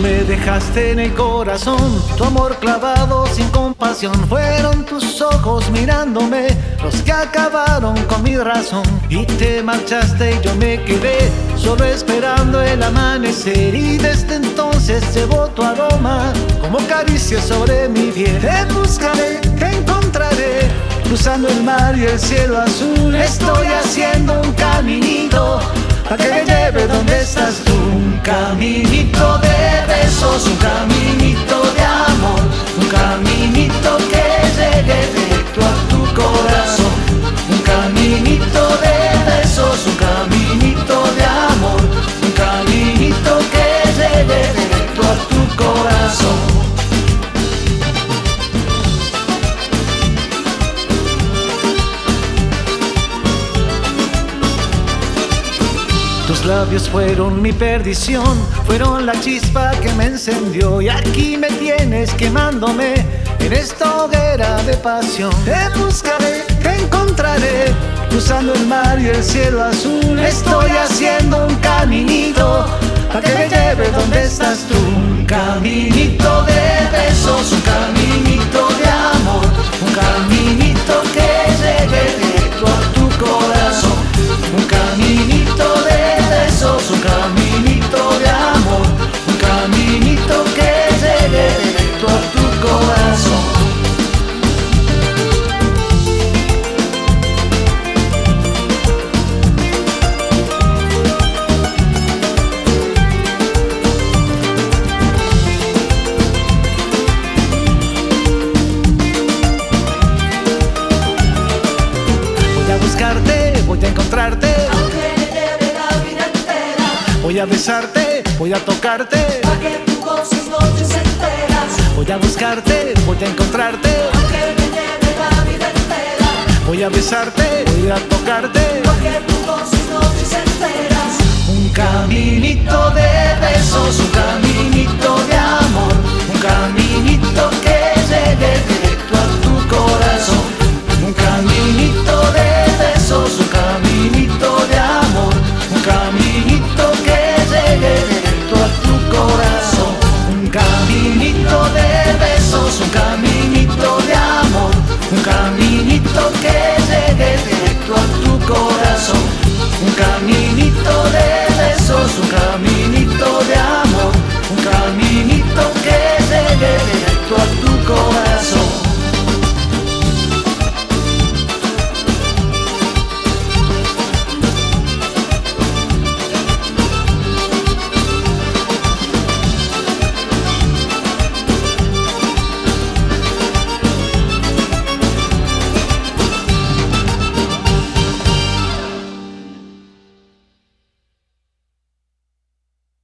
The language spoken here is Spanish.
me dejaste en el corazón, tu amor clavado sin compasión. Fueron tus ojos mirándome los que acabaron con mi razón. Y te marchaste y yo me quedé solo esperando el amanecer. Y desde entonces llevo tu aroma como caricia sobre mi piel. Te buscaré, te encontraré, cruzando el mar y el cielo azul. Estoy haciendo un caminito para que me lleve donde estás tú. Un caminito de besos, un caminito de amor, un caminito que llegue directo a tu corazón. Un caminito de besos, un caminito de amor, un caminito que llegue directo a tu corazón. Tus labios fueron mi perdición, fueron la chispa que me encendió. Y aquí me tienes quemándome en esta hoguera de pasión. Te buscaré, te encontraré, cruzando el mar y el cielo azul. Estoy haciendo un caminito para que me lleve donde estás tú. Un caminito de besos, un caminito de amor, un caminito que llegue directo a tu corazón. Un caminito de besos, un caminito de amor, un caminito que llegue directo a tu corazón. Voy a buscarte, voy a encontrarte, voy a besarte, voy a tocarte, pa' que tú goces noches enteras. voy a buscarte, voy a encontrarte, Aunque me lleve la vida entera. voy a besarte, voy a tocarte, Pa' que tú goces noches enteras. un caminito de besos, un caminito